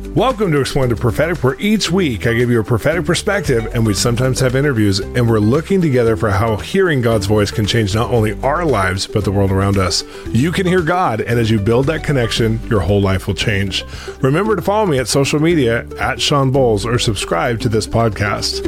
Welcome to Exploring the Prophetic, where each week I give you a prophetic perspective, and we sometimes have interviews, and we're looking together for how hearing God's voice can change not only our lives, but the world around us. You can hear God, and as you build that connection, your whole life will change. Remember to follow me at social media at Sean Bowles or subscribe to this podcast.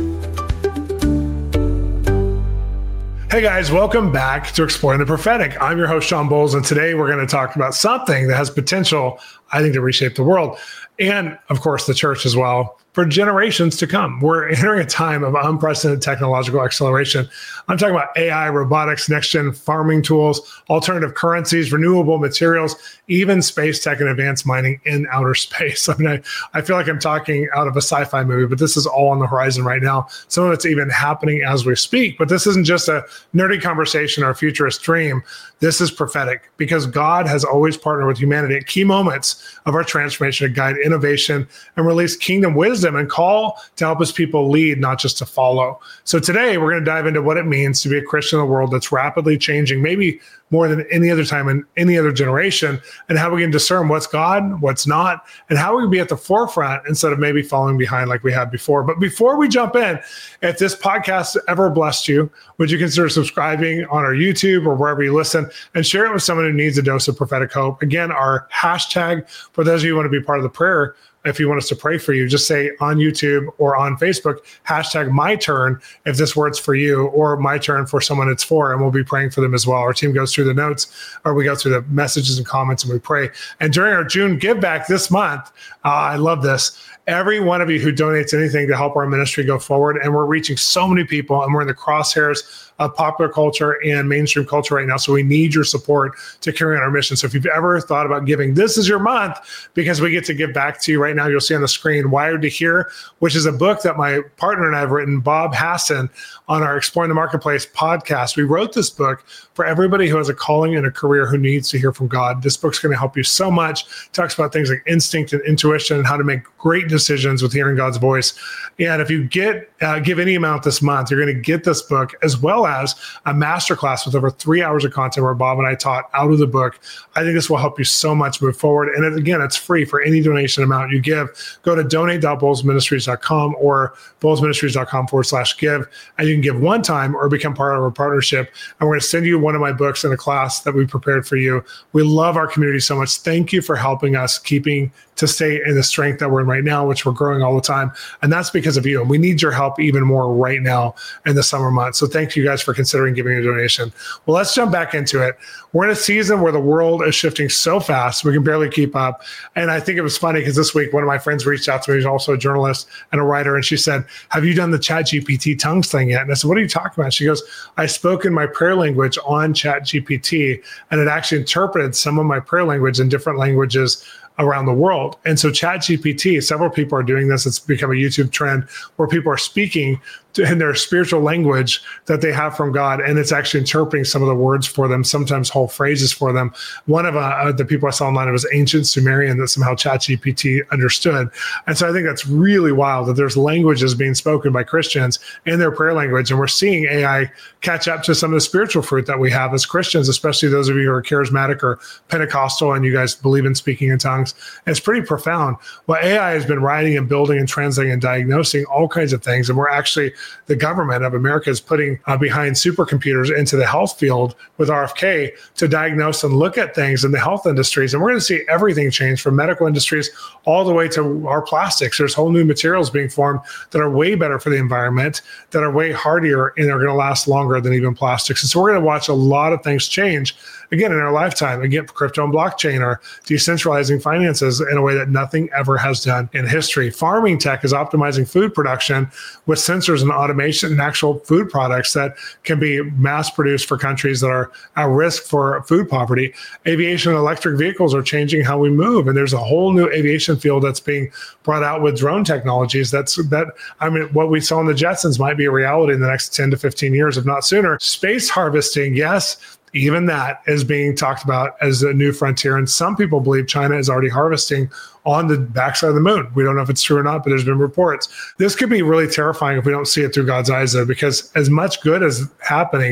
Hey guys, welcome back to Exploring the Prophetic. I'm your host, Sean Bowles, and today we're going to talk about something that has potential, I think, to reshape the world. And of course, the church as well, for generations to come. We're entering a time of unprecedented technological acceleration. I'm talking about AI, robotics, next-gen farming tools, alternative currencies, renewable materials, even space tech and advanced mining in outer space. I mean, I feel like I'm talking out of a sci-fi movie, but this is all on the horizon right now. Some of it's even happening as we speak. But this isn't just a nerdy conversation or a futurist dream. This is prophetic because God has always partnered with humanity at key moments of our transformation to guide innovation and release kingdom wisdom and call to help his people lead, not just to follow. So today we're going to dive into what it means to be a Christian in a world that's rapidly changing, maybe more than any other time in any other generation, and how we can discern what's God, what's not, and how we can be at the forefront instead of maybe falling behind like we had before. But before we jump in, if this podcast ever blessed you, would you consider subscribing on our YouTube or wherever you listen and share it with someone who needs a dose of prophetic hope? Again, our hashtag, for those of you who want to be part of the prayer, if you want us to pray for you, just say on YouTube or on Facebook, hashtag my turn if this word's for you, or my turn for someone it's for, and we'll be praying for them as well. Our team goes through the notes, or we go through the messages and comments and we pray. And during our June Give Back this month, I love this. Every one of you who donates anything to help our ministry go forward, and we're reaching so many people, and we're in the crosshairs of popular culture and mainstream culture right now. So we need your support to carry on our mission. So if you've ever thought about giving, this is your month, because we get to give back to you right now. You'll see on the screen Wired to Hear, which is a book that my partner and I have written, Bob Hassan, on our Exploring the Marketplace podcast. We wrote this book for everybody who has a calling and a career who needs to hear from God. This book's going to help you so much. It talks about things like instinct and intuition and how to make great decisions with hearing God's voice. And if you give any amount this month, you're going to get this book as well as a masterclass with over 3 hours of content where Bob and I taught out of the book. I think this will help you so much move forward. And again, it's free for any donation amount you give. Go to donate.bowlesministries.com or bowlesministries.com/give, and you can give one time or become part of our partnership. And we're going to send you one of my books in a class that we prepared for you. We love our community so much. Thank you for helping us to stay in the strength that we're in right now, which we're growing all the time. And that's because of you. And we need your help even more right now in the summer months. So thank you guys for considering giving a donation. Well, let's jump back into it. We're in a season where the world is shifting so fast, we can barely keep up. And I think it was funny because this week, one of my friends reached out to me, who's also a journalist and a writer. And she said, have you done the ChatGPT tongues thing yet? And I said, what are you talking about? She goes, I spoke in my prayer language on ChatGPT, and it actually interpreted some of my prayer language in different languages around the world. And so ChatGPT, several people are doing this. It's become a YouTube trend where people are speaking in their spiritual language that they have from God, and it's actually interpreting some of the words for them, sometimes whole phrases for them. One of the people I saw online, it was ancient Sumerian that somehow ChatGPT understood. And so I think that's really wild that there's languages being spoken by Christians in their prayer language, and we're seeing AI catch up to some of the spiritual fruit that we have as Christians, especially those of you who are charismatic or Pentecostal and you guys believe in speaking in tongues. And it's pretty profound. Well, AI has been writing and building and translating and diagnosing all kinds of things, and we're actually, the government of America is putting behind supercomputers into the health field with RFK to diagnose and look at things in the health industries. And we're going to see everything change from medical industries all the way to our plastics. There's whole new materials being formed that are way better for the environment, that are way hardier, and are going to last longer than even plastics. And so we're going to watch a lot of things change again in our lifetime. Again, crypto and blockchain are decentralizing finances in a way that nothing ever has done in history. Farming tech is optimizing food production with sensors and automation and actual food products that can be mass produced for countries that are at risk for food poverty. Aviation and electric vehicles are changing how we move. And there's a whole new aviation field that's being brought out with drone technologies. What we saw in the Jetsons might be a reality in the next 10 to 15 years, if not sooner. Space harvesting, yes, even that is being talked about as a new frontier. And some people believe China is already harvesting on the backside of the moon. We don't know if it's true or not, but there's been reports. This could be really terrifying if we don't see it through God's eyes, though, because as much good as happening,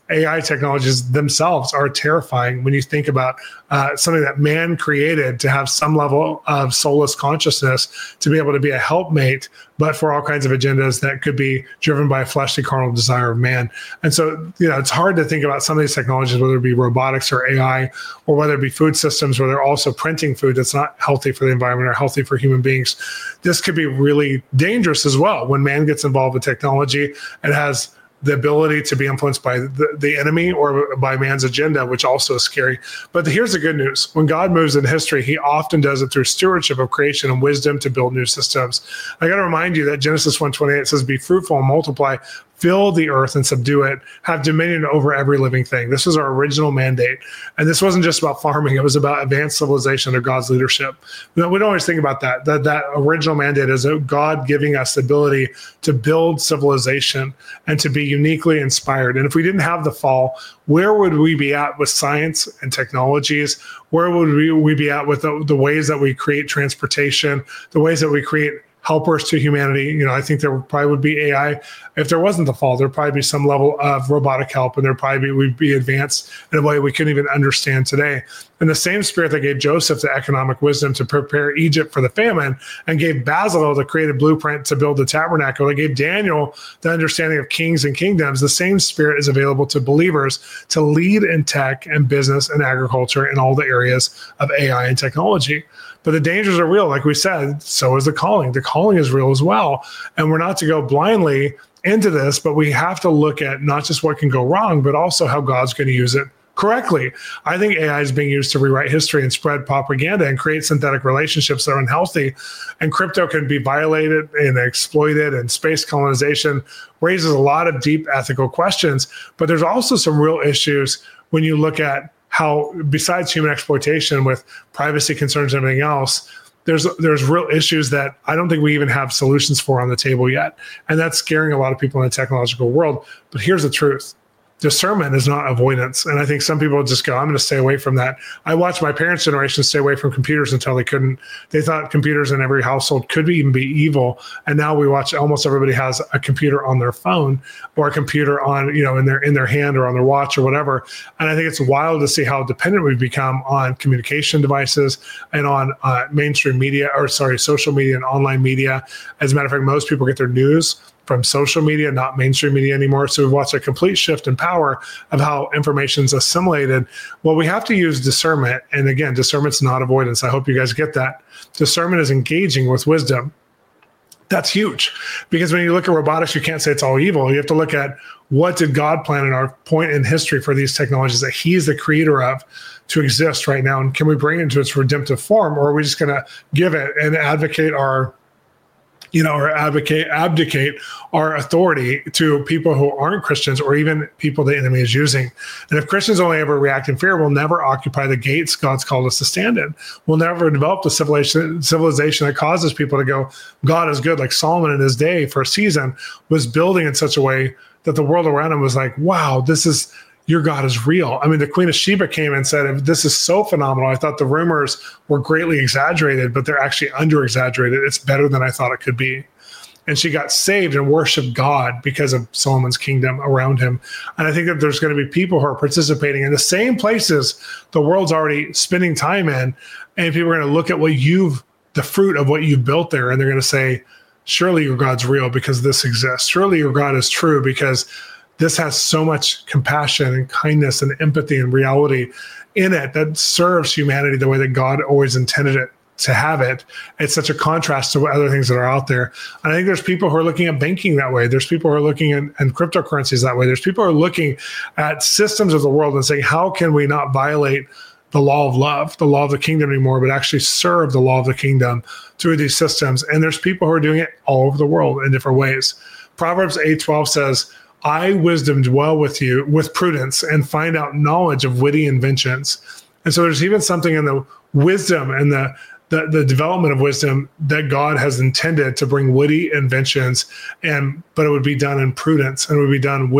AI technologies themselves are terrifying when you think about something that man created to have some level of soulless consciousness, to be able to be a helpmate, but for all kinds of agendas that could be driven by a fleshly carnal desire of man. And so, it's hard to think about some of these technologies, whether it be robotics or AI, or whether it be food systems where they're also printing food that's not healthy for the environment or healthy for human beings. This could be really dangerous as well. When man gets involved with technology, it has the ability to be influenced by the enemy or by man's agenda, which also is scary. But here's the good news. When God moves in history, he often does it through stewardship of creation and wisdom to build new systems. I got to remind you that Genesis 1:28 says, be fruitful and multiply, fill the earth and subdue it, have dominion over every living thing. This was our original mandate. And this wasn't just about farming. It was about advanced civilization under God's leadership. We don't always think about that. That original mandate is God giving us the ability to build civilization and to be uniquely inspired. And if we didn't have the fall, where would we be at with science and technologies? Where would we be at with the ways that we create transportation, the ways that we create helpers to humanity? I think there probably would be AI. If there wasn't the fall, there'd probably be some level of robotic help, and we'd be advanced in a way we couldn't even understand today. And the same spirit that gave Joseph the economic wisdom to prepare Egypt for the famine, and gave Bezalel the creative blueprint to build the tabernacle, and gave Daniel the understanding of kings and kingdoms, the same spirit is available to believers to lead in tech and business and agriculture in all the areas of AI and technology. But the dangers are real. Like we said, so is the calling. The calling is real as well. And we're not to go blindly into this, but we have to look at not just what can go wrong, but also how God's going to use it correctly. I think AI is being used to rewrite history and spread propaganda and create synthetic relationships that are unhealthy. And crypto can be violated and exploited, and space colonization raises a lot of deep ethical questions. But there's also some real issues when you look at how, besides human exploitation with privacy concerns and everything else, there's real issues that I don't think we even have solutions for on the table yet. And that's scaring a lot of people in the technological world. But here's the truth. Discernment is not avoidance. And I think some people just go, I'm going to stay away from that. I watched my parents' generation stay away from computers until they couldn't. They thought computers in every household could even be evil. And now we watch almost everybody has a computer on their phone, or a computer on, in their hand or on their watch or whatever. And I think it's wild to see how dependent we've become on communication devices and on social media and online media. As a matter of fact, most people get their news from social media, not mainstream media anymore. So we've watched a complete shift in power of how information is assimilated. Well, we have to use discernment. And again, discernment's not avoidance. I hope you guys get that. Discernment is engaging with wisdom. That's huge, because when you look at robotics, you can't say it's all evil. You have to look at, what did God plan in our point in history for these technologies that he is the creator of to exist right now? And can we bring it into its redemptive form, or are we just going to give it and advocate abdicate our authority to people who aren't Christians, or even people the enemy is using? And if Christians only ever react in fear, we'll never occupy the gates God's called us to stand in. We'll never develop the civilization that causes people to go, God is good. Like Solomon in his day for a season was building in such a way that the world around him was like, wow, your God is real. I mean, the Queen of Sheba came and said, this is so phenomenal. I thought the rumors were greatly exaggerated, but they're actually under-exaggerated. It's better than I thought it could be. And she got saved and worshiped God because of Solomon's kingdom around him. And I think that there's going to be people who are participating in the same places the world's already spending time in. And people are going to look at the fruit of what you've built there, and they're going to say, surely your God's real because this exists. Surely your God is true because this has so much compassion and kindness and empathy and reality in it that serves humanity the way that God always intended it to have it. It's such a contrast to other things that are out there. And I think there's people who are looking at banking that way. There's people who are looking at cryptocurrencies that way. There's people who are looking at systems of the world and saying, how can we not violate the law of love, the law of the kingdom anymore, but actually serve the law of the kingdom through these systems? And there's people who are doing it all over the world in different ways. Proverbs 8:12 says, I, wisdom, dwell with you with prudence and find out knowledge of witty inventions. And so there's even something in the wisdom and the development of wisdom that God has intended to bring witty inventions, but it would be done in prudence, and it would be done with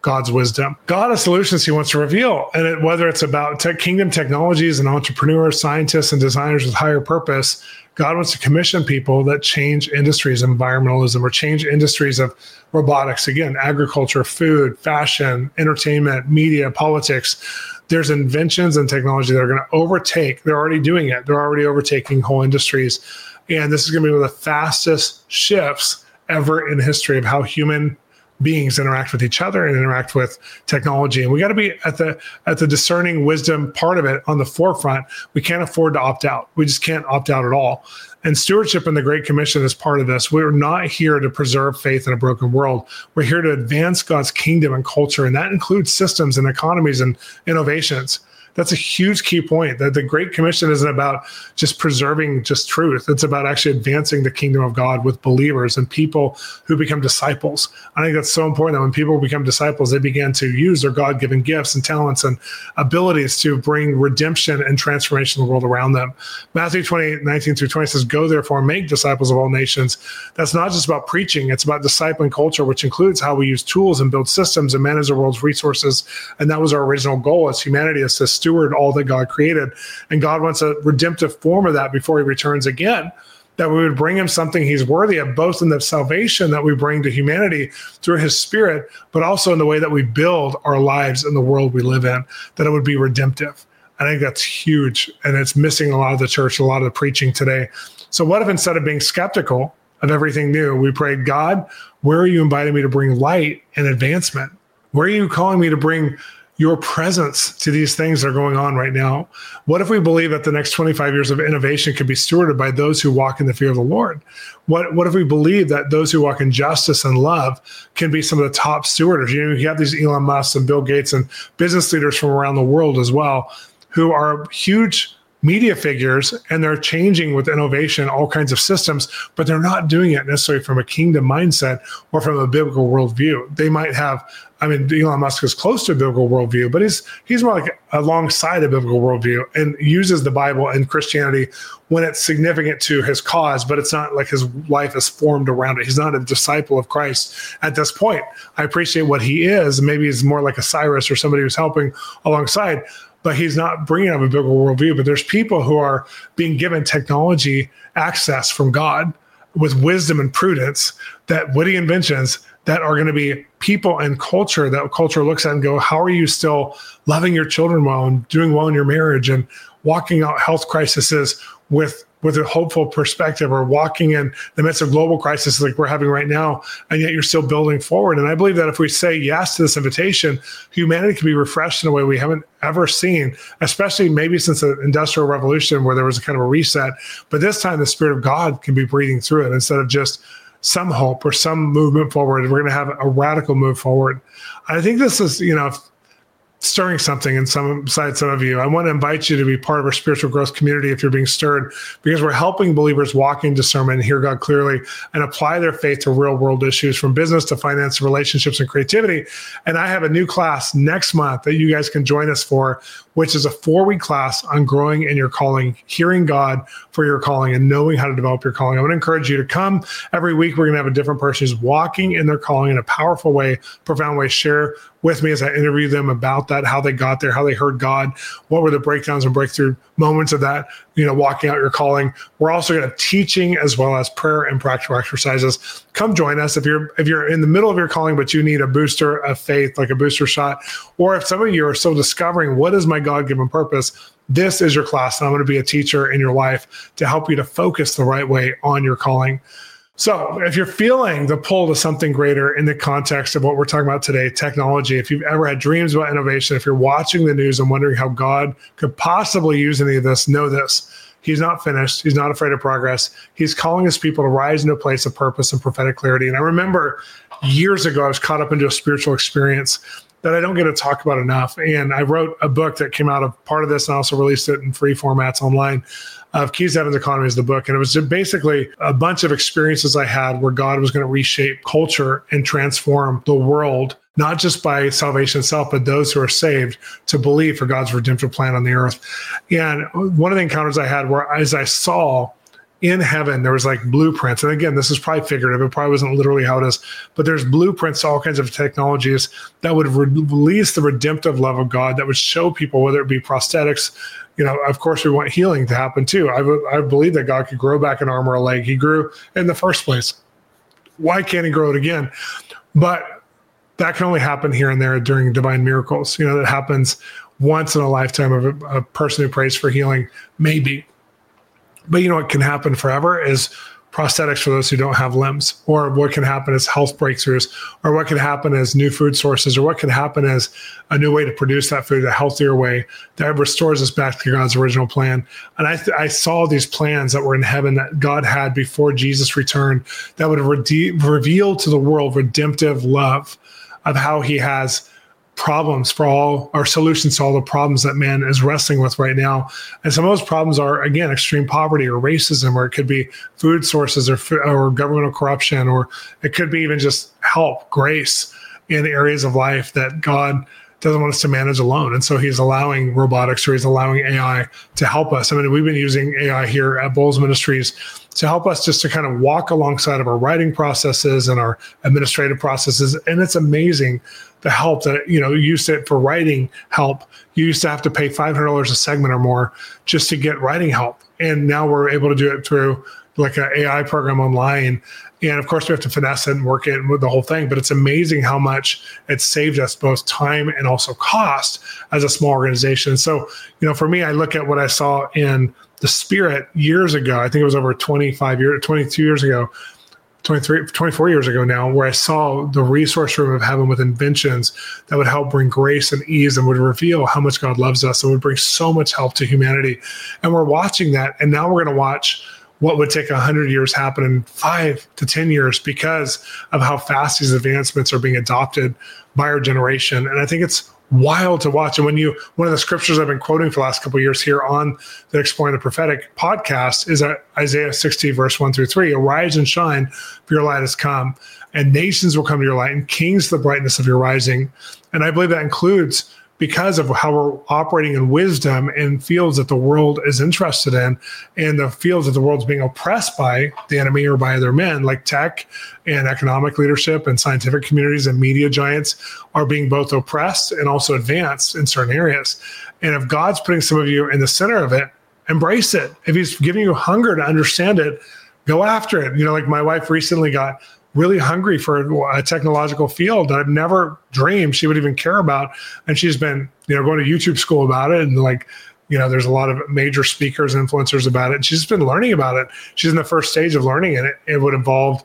God's wisdom. God has solutions he wants to reveal. And whether it's about kingdom technologies and entrepreneurs, scientists, and designers with higher purpose, God wants to commission people that change industries of environmentalism or change industries of robotics, again, agriculture, food, fashion, entertainment, media, politics. There's inventions and technology that are going to overtake. They're already doing it. They're already overtaking whole industries. And this is going to be one of the fastest shifts ever in the history of how human beings interact with each other and interact with technology. And we got to be at the discerning wisdom part of it on the forefront. We can't afford to opt out. We just can't opt out at all. And stewardship and the Great Commission is part of this. We're not here to preserve faith in a broken world. We're here to advance God's kingdom and culture. And that includes systems and economies and innovations. That's a huge key point, that the Great Commission isn't about just preserving just truth. It's about actually advancing the kingdom of God with believers and people who become disciples. I think that's so important that when people become disciples, they begin to use their God-given gifts and talents and abilities to bring redemption and transformation in the world around them. Matthew 28:19-20 says, "Go therefore and make disciples of all nations." That's not just about preaching. It's about discipling culture, which includes how we use tools and build systems and manage the world's resources. And that was our original goal as humanity, is to steward all that God created. And God wants a redemptive form of that before he returns again, that we would bring him something he's worthy of, both in the salvation that we bring to humanity through his spirit, but also in the way that we build our lives in the world we live in, that it would be redemptive. I think that's huge. And it's missing a lot of the church, a lot of the preaching today. So what if instead of being skeptical of everything new, we prayed, God, where are you inviting me to bring light and advancement? Where are you calling me to bring your presence to these things that are going on right now? What if we believe that the next 25 years of innovation could be stewarded by those who walk in the fear of the Lord? What if we believe that those who walk in justice and love can be some of the top stewarders? You have these Elon Musk and Bill Gates and business leaders from around the world as well, who are huge media figures, and they're changing with innovation, all kinds of systems, but they're not doing it necessarily from a kingdom mindset or from a biblical worldview. They might have, Elon Musk is close to a biblical worldview, but he's more like alongside a biblical worldview and uses the Bible and Christianity when it's significant to his cause, but it's not like his life is formed around it. He's not a disciple of Christ at this point. I appreciate what he is. Maybe he's more like a Cyrus or somebody who's helping alongside, but he's not bringing up a biblical worldview. But there's people who are being given technology access from God with wisdom and prudence, that witty inventions that are going to be people and culture, that culture looks at and go, how are you still loving your children well and doing well in your marriage and walking out health crises with a hopeful perspective, or walking in the midst of global crisis like we're having right now, and yet you're still building forward. And I believe that if we say yes to this invitation, humanity can be refreshed in a way we haven't ever seen, especially maybe since the Industrial Revolution, where there was a kind of a reset. But this time the Spirit of God can be breathing through it instead of just some hope or some movement forward. We're going to have a radical move forward. I think this is, stirring something inside some of you. I want to invite you to be part of our spiritual growth community if you're being stirred, because we're helping believers walk in discernment and hear God clearly and apply their faith to real world issues, from business to finance, relationships, and creativity. And I have a new class next month that you guys can join us for, which is a 4-week class on growing in your calling, hearing God for your calling, and knowing how to develop your calling. I want to encourage you to come every week. We're going to have a different person who's walking in their calling in a powerful way, profound way, share with me as I interview them about that, how they got there, how they heard God, what were the breakdowns and breakthrough moments of that, walking out your calling. We're also going to have teaching as well as prayer and practical exercises. Come join us if you're in the middle of your calling, but you need a booster of faith, like a booster shot, or if some of you are still discovering what is my God-given purpose, this is your class, and I'm going to be a teacher in your life to help you to focus the right way on your calling. So if you're feeling the pull to something greater in the context of what we're talking about today, technology, if you've ever had dreams about innovation, if you're watching the news and wondering how God could possibly use any of this, know this: He's not finished. He's not afraid of progress. He's calling his people to rise into a place of purpose and prophetic clarity. And I remember years ago, I was caught up into a spiritual experience that I don't get to talk about enough. And I wrote a book that came out of part of this, and I also released it in free formats online. Of Keys to Heaven's Economy is the book. And it was basically a bunch of experiences I had where God was going to reshape culture and transform the world, not just by salvation itself, but those who are saved to believe for God's redemptive plan on the earth. And one of the encounters I had where, as I saw in heaven, there was like blueprints. And again, this is probably figurative. It probably wasn't literally how it is, but there's blueprints to all kinds of technologies that would release the redemptive love of God, that would show people, whether it be prosthetics. Of course, we want healing to happen too. I believe that God could grow back an arm or a leg. He grew in the first place. Why can't he grow it again? But that can only happen here and there during divine miracles. That happens once in a lifetime of a person who prays for healing, maybe. But what can happen forever is prosthetics for those who don't have limbs, or what can happen is health breakthroughs, or what can happen is new food sources, or what can happen is a new way to produce that food, a healthier way that restores us back to God's original plan. And I saw these plans that were in heaven that God had before Jesus returned, that would reveal to the world redemptive love of how he has problems for all, or solutions to all the problems that man is wrestling with right now. And some of those problems are, again, extreme poverty or racism, or it could be food sources or governmental corruption, or it could be even just help, grace in areas of life that God doesn't want us to manage alone. And so he's allowing robotics, or he's allowing AI to help us. I mean, we've been using AI here at Bolz Ministries to help us just to kind of walk alongside of our writing processes and our administrative processes. And it's amazing the help that, you used it for writing help. You used to have to pay $500 a segment or more just to get writing help. And now we're able to do it through like an AI program online. And of course, we have to finesse it and work it with the whole thing. But it's amazing how much it's saved us both time and also cost as a small organization. So, for me, I look at what I saw in the spirit years ago. I think it was over 22 years ago, 24 years ago now, where I saw the resource room of heaven with inventions that would help bring grace and ease and would reveal how much God loves us and would bring so much help to humanity. And we're watching that. And now we're going to watch what would take 100 years happen in 5 to 10 years because of how fast these advancements are being adopted by our generation. And I think it's wild to watch. And one of the scriptures I've been quoting for the last couple of years here on the Exploring the Prophetic podcast is Isaiah 60, verse 1-3. Arise and shine, for your light has come, and nations will come to your light, and kings to the brightness of your rising. And I believe that includes because of how we're operating in wisdom in fields that the world is interested in, and the fields that the world's being oppressed by the enemy or by other men, like tech and economic leadership and scientific communities and media giants are being both oppressed and also advanced in certain areas. And if God's putting some of you in the center of it, embrace it. If he's giving you hunger to understand it, go after it. Like my wife recently got really hungry for a technological field that I've never dreamed she would even care about. And she's been, going to YouTube school about it. And there's a lot of major speakers, influencers about it. And she's been learning about it. She's in the first stage of learning, and it would involve,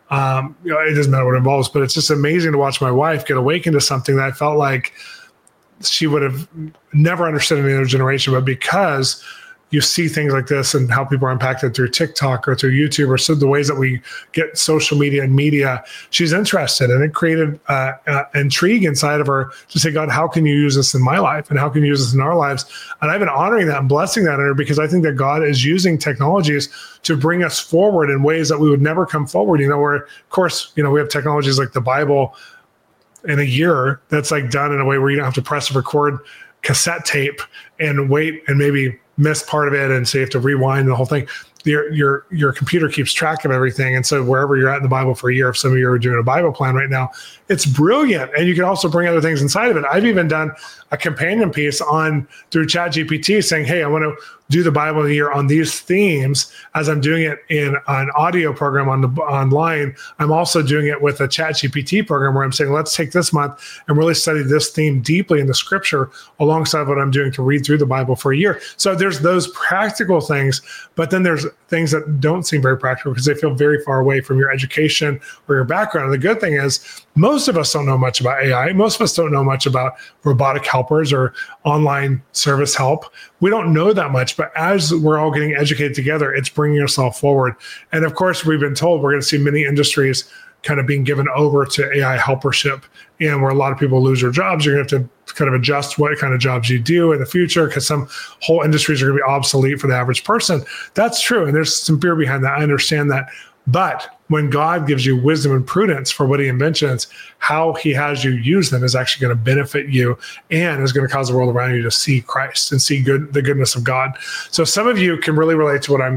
it doesn't matter what it involves, but it's just amazing to watch my wife get awakened to something that I felt like she would have never understood in the other generation. But because you see things like this and how people are impacted through TikTok or through YouTube or so the ways that we get social media and media, she's interested. And it created intrigue inside of her to say, God, how can you use this in my life? And how can you use this in our lives? And I've been honoring that and blessing that in her because I think that God is using technologies to bring us forward in ways that we would never come forward. Where, of course, we have technologies like the Bible in a year that's like done in a way where you don't have to press record cassette tape and wait and maybe miss part of it, and so you have to rewind the whole thing. Your computer keeps track of everything, and so wherever you're at in the Bible for a year, if some of you are doing a Bible plan right now, it's brilliant, and you can also bring other things inside of it. I've even done a companion piece through ChatGPT saying, hey, I want to do the Bible here on these themes as I'm doing it in an audio program online. I'm also doing it with a ChatGPT program where I'm saying, let's take this month and really study this theme deeply in the scripture alongside what I'm doing to read through the Bible for a year. So there's those practical things, but then there's things that don't seem very practical because they feel very far away from your education or your background. And the good thing is most of us don't know much about AI. Most of us don't know much about robotic helpers or online service help. We don't know that much, but as we're all getting educated together, it's bringing us all forward. And of course, we've been told we're going to see many industries kind of being given over to AI helpership, and where a lot of people lose their jobs. You're going to have to kind of adjust what kind of jobs you do in the future because some whole industries are going to be obsolete for the average person. That's true. And there's some fear behind that. I understand that. But when God gives you wisdom and prudence for what he inventions, how he has you use them is actually going to benefit you and is going to cause the world around you to see Christ and see the goodness of God. So some of you can really relate to what I'm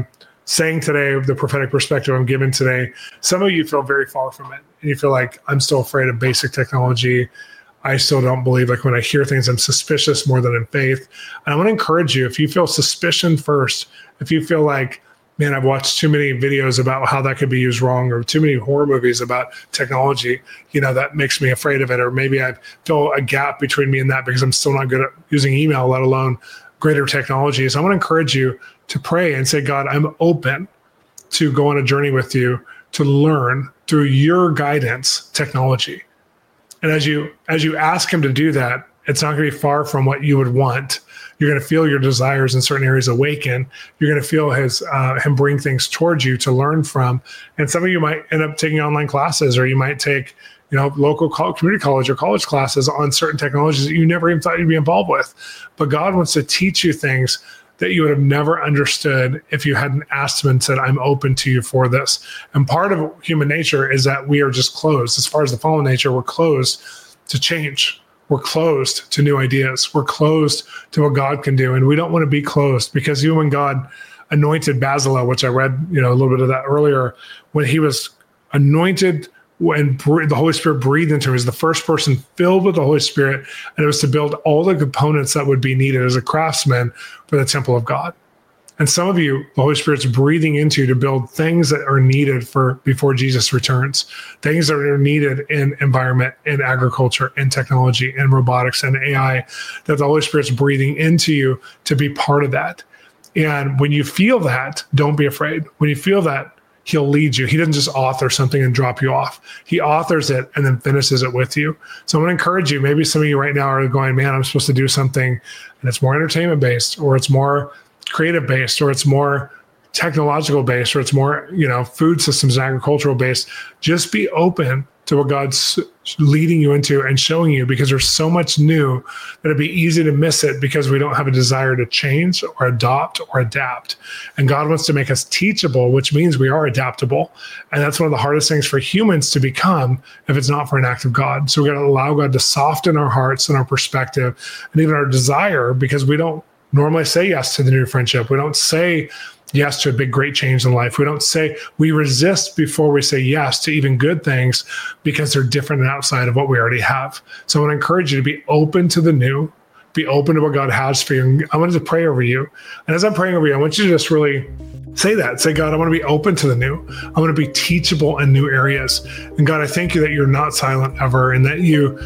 saying today, the prophetic perspective I'm giving today, some of you feel very far from it. And you feel like, I'm still afraid of basic technology. I still don't believe, like when I hear things, I'm suspicious more than in faith. And I want to encourage you, if you feel suspicion first, if you feel like, man, I've watched too many videos about how that could be used wrong, or too many horror movies about technology, that makes me afraid of it. Or maybe I feel a gap between me and that because I'm still not good at using email, let alone greater technologies. So I want to encourage you to pray and say, God, I'm open to go on a journey with you to learn through your guidance technology. And as you ask him to do that, it's not going to be far from what you would want. You're going to feel your desires in certain areas awaken. You're going to feel him bring things towards you to learn from. And some of you might end up taking online classes, or you might take local community college or college classes on certain technologies that you never even thought you'd be involved with. But God wants to teach you things that you would have never understood if you hadn't asked him and said, I'm open to you for this. And part of human nature is that we are just closed. As far as the fallen nature, we're closed to change. We're closed to new ideas. We're closed to what God can do. And we don't want to be closed, because even when God anointed Bezalel, which I read a little bit of that earlier, when he was anointed, when the Holy Spirit breathed into him, he was the first person filled with the Holy Spirit, and it was to build all the components that would be needed as a craftsman for the temple of God. And some of you, the Holy Spirit's breathing into you to build things that are needed for before Jesus returns, things that are needed in environment, in agriculture, in technology, in robotics, and AI, that the Holy Spirit's breathing into you to be part of that. And when you feel that, don't be afraid. When you feel that, he'll lead you. He doesn't just author something and drop you off. He authors it and then finishes it with you. So I'm going to encourage you. Maybe some of you right now are going, man, I'm supposed to do something, and it's more entertainment based, or it's more creative based, or it's more technological based, or it's more, food systems and agricultural based. Just be open to what God's leading you into and showing you, because there's so much new that it'd be easy to miss it because we don't have a desire to change or adopt or adapt. And God wants to make us teachable, which means we are adaptable. And that's one of the hardest things for humans to become if it's not for an act of God. So we got to allow God to soften our hearts and our perspective and even our desire, because we don't normally say yes to the new friendship. We don't say yes to a big, great change in life. We resist before we say yes to even good things, because they're different and outside of what we already have. So I want to encourage you to be open to the new, be open to what God has for you. I wanted to pray over you. And as I'm praying over you, I want you to just really say that. Say, God, I want to be open to the new. I want to be teachable in new areas. And God, I thank you that you're not silent ever, and that you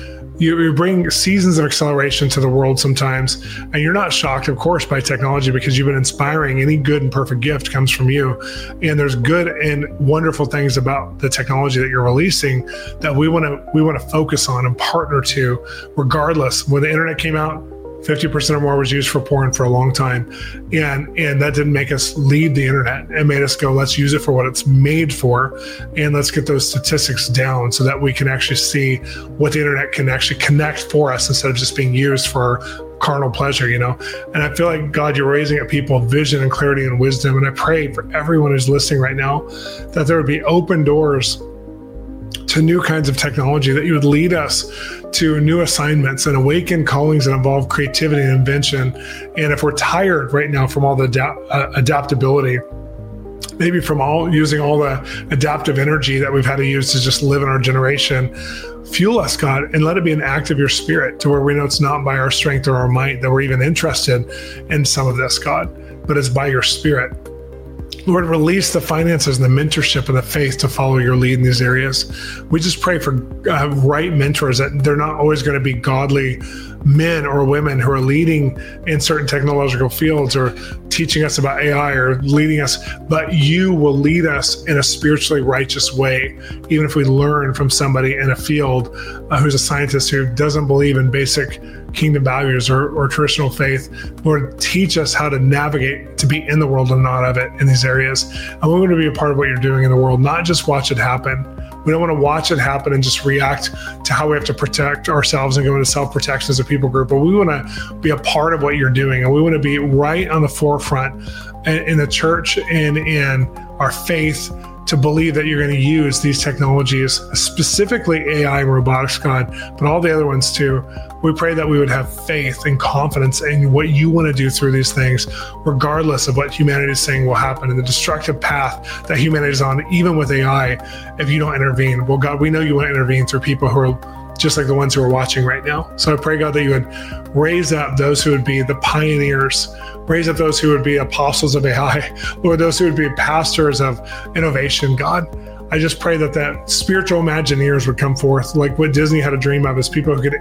bring seasons of acceleration to the world sometimes. And you're not shocked, of course, by technology, because you've been inspiring. Any good and perfect gift comes from you. And there's good and wonderful things about the technology that you're releasing that we want to focus on and partner to, regardless. When the internet came out, 50% or more was used for porn for a long time. And that didn't make us leave the internet. It made us go, let's use it for what it's made for. And let's get those statistics down so that we can actually see what the internet can actually connect for us, instead of just being used for carnal pleasure, And I feel like, God, you're raising up people vision and clarity and wisdom. And I pray for everyone who's listening right now that there would be open doors to new kinds of technology, that you would lead us to new assignments and awaken callings that involve creativity and invention. And if we're tired right now from all the adaptability, maybe from using all the adaptive energy that we've had to use to just live in our generation, fuel us, God, and let it be an act of your Spirit, to where we know it's not by our strength or our might that we're even interested in some of this, God, but it's by your Spirit. Lord, release the finances and the mentorship and the faith to follow your lead in these areas. We just pray for right mentors, that they're not always going to be godly men or women who are leading in certain technological fields or teaching us about AI or leading us, but you will lead us in a spiritually righteous way, even if we learn from somebody in a field who's a scientist who doesn't believe in basic kingdom values or traditional faith. Lord, teach us how to navigate, to be in the world and not of it in these areas. And we want to be a part of what you're doing in the world, not just watch it happen. We don't want to watch it happen and just react to how we have to protect ourselves and go into self-protection as a people group, but we want to be a part of what you're doing. And we want to be right on the forefront in the church and in our faith to believe that you're going to use these technologies, specifically AI and robotics, God, but all the other ones too. We pray that we would have faith and confidence in what you want to do through these things, regardless of what humanity is saying will happen and the destructive path that humanity is on, even with AI, if you don't intervene. Well, God, we know you want to intervene through people who are just like the ones who are watching right now. So I pray, God, that you would raise up those who would be the pioneers, raise up those who would be apostles of AI, Lord, those who would be pastors of innovation, God. I just pray that spiritual Imagineers would come forth, like what Disney had a dream of, as people who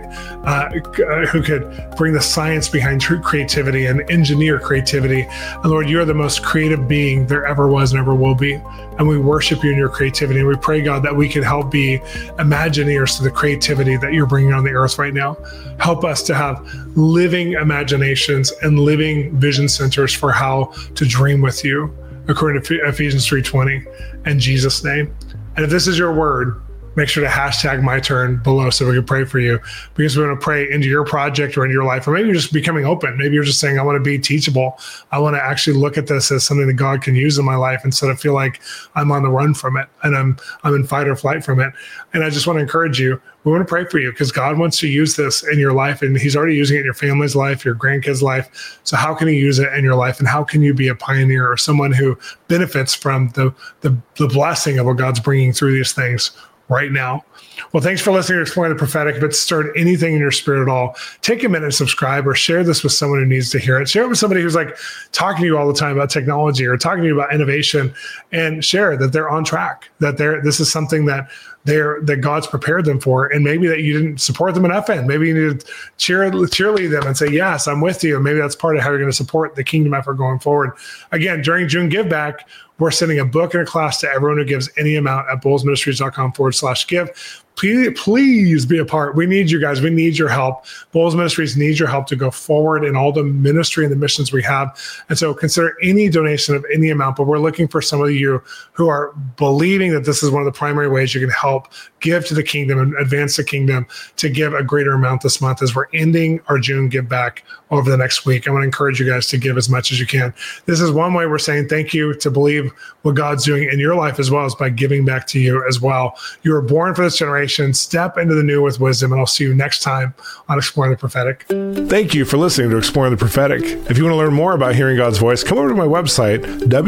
could bring the science behind true creativity and engineer creativity. And Lord, you are the most creative being there ever was and ever will be. And we worship you in your creativity. And we pray, God, that we could help be Imagineers to the creativity that you're bringing on the earth right now. Help us to have living imaginations and living vision centers for how to dream with you, according to Ephesians 3:20, in Jesus' name. And if this is your word, make sure to hashtag my turn below so we can pray for you, because we want to pray into your project or into your life. Or maybe you're just becoming open. Maybe you're just saying, I want to be teachable. I want to actually look at this as something that God can use in my life instead of feel like I'm on the run from it and I'm in fight or flight from it. And I just want to encourage you. We want to pray for you because God wants to use this in your life, and he's already using it in your family's life, your grandkids' life. So how can he use it in your life? And how can you be a pioneer or someone who benefits from the blessing of what God's bringing through these things right now? Well, thanks for listening to Exploring the Prophetic. If it's stirred anything in your spirit at all, take a minute and subscribe, or share this with someone who needs to hear it. Share it with somebody who's like talking to you all the time about technology or talking to you about innovation, and share that they're on track, that this is something that God's prepared them for, and maybe that you didn't support them enough in. Maybe you need to cheerlead them and say, yes, I'm with you. And maybe that's part of how you're going to support the kingdom effort going forward. Again, during June Give Back, we're sending a book and a class to everyone who gives any amount at bolzministries.com/give. Please be a part. We need you guys. We need your help. Bolz Ministries needs your help to go forward in all the ministry and the missions we have. And so consider any donation of any amount, but we're looking for some of you who are believing that this is one of the primary ways you can help give to the kingdom and advance the kingdom, to give a greater amount this month as we're ending our June Give Back over the next week. I want to encourage you guys to give as much as you can. This is one way we're saying thank you, to believe what God's doing in your life, as well as by giving back to you as well. You were born for this generation. Step into the new with wisdom, and I'll see you next time on Exploring the Prophetic. Thank you for listening to Exploring the Prophetic. If you want to learn more about hearing God's voice, come over to my website,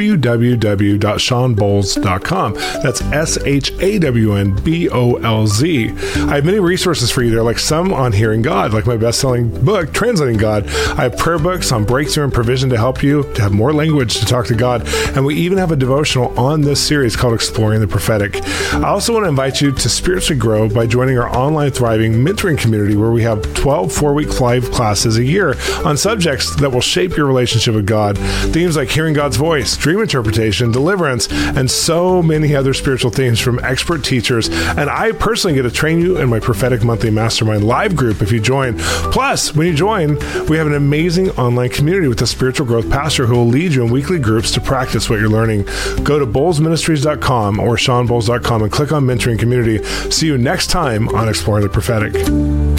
www.shawnbolz.com. That's ShawnBolz. I have many resources for you there, like some on hearing God, like my best-selling book, Translating God. I have prayer books on breakthrough and provision to help you to have more language to talk to God. And we even have a devotional on this series called Exploring the Prophetic. I also want to invite you to spiritually grow by joining our online thriving mentoring community, where we have 12 4-week live classes a year on subjects that will shape your relationship with God. Themes like hearing God's voice, dream interpretation, deliverance, and so many other spiritual themes from expert teachers. And I personally get to train you in my Prophetic Monthly Mastermind live group if you join. Plus, when you join, we have an amazing online community with a spiritual growth pastor who will lead you in weekly groups to practice what you're learning. Go to bolzministries.com or shawnbolz.com and click on Mentoring Community. See you next time on Exploring the Prophetic.